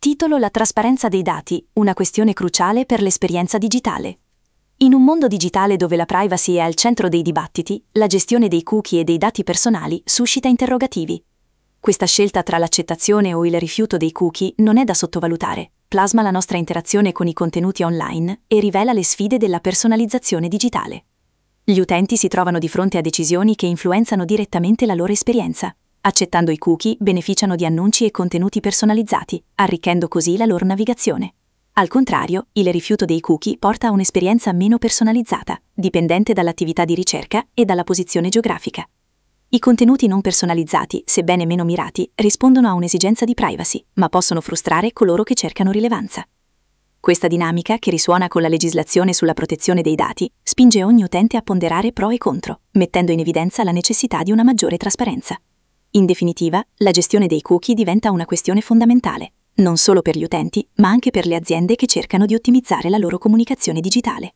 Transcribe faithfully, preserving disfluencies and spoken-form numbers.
Titolo: La trasparenza dei dati, una questione cruciale per l'esperienza digitale. In un mondo digitale dove la privacy è al centro dei dibattiti, la gestione dei cookie e dei dati personali suscita interrogativi. Questa scelta tra l'accettazione o il rifiuto dei cookie non è da sottovalutare, plasma la nostra interazione con i contenuti online e rivela le sfide della personalizzazione digitale. Gli utenti si trovano di fronte a decisioni che influenzano direttamente la loro esperienza. Accettando i cookie, beneficiano di annunci e contenuti personalizzati, arricchendo così la loro navigazione. Al contrario, il rifiuto dei cookie porta a un'esperienza meno personalizzata, dipendente dall'attività di ricerca e dalla posizione geografica. I contenuti non personalizzati, sebbene meno mirati, rispondono a un'esigenza di privacy, ma possono frustrare coloro che cercano rilevanza. Questa dinamica, che risuona con la legislazione sulla protezione dei dati, spinge ogni utente a ponderare pro e contro, mettendo in evidenza la necessità di una maggiore trasparenza. In definitiva, la gestione dei cookie diventa una questione fondamentale, non solo per gli utenti, ma anche per le aziende che cercano di ottimizzare la loro comunicazione digitale.